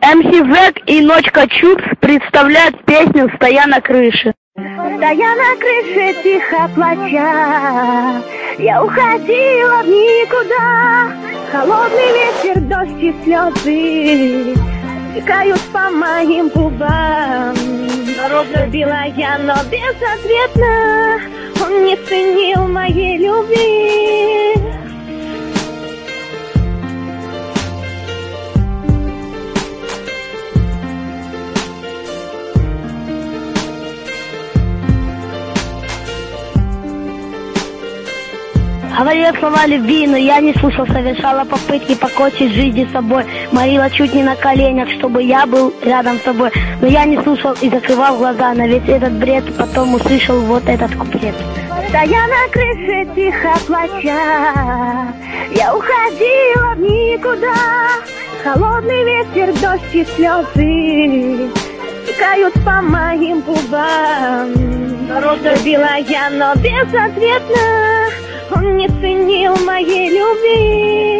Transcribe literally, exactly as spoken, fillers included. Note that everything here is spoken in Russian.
эм си Зэк и Ночка Чудс представляют песню «Стоя на крыше». Стоя на крыше, тихо плача, я уходила в никуда. Холодный ветер, дождь и слезы стекают по моим губам. Любила я, но безответно он не ценил моей любви. Говорила слова любви, но я не слушал, совершала попытки покончить жизнь с собой. Молила чуть не на коленях, чтобы я был рядом с тобой. Но я не слушал и закрывал глаза на весь этот бред, потом услышал вот этот куплет. Стоя на крыше, тихо плача, я уходила в никуда. Холодный ветер, дождь и слезы стекают по моим губам. Любила я, но безответно он не ценил моей любви.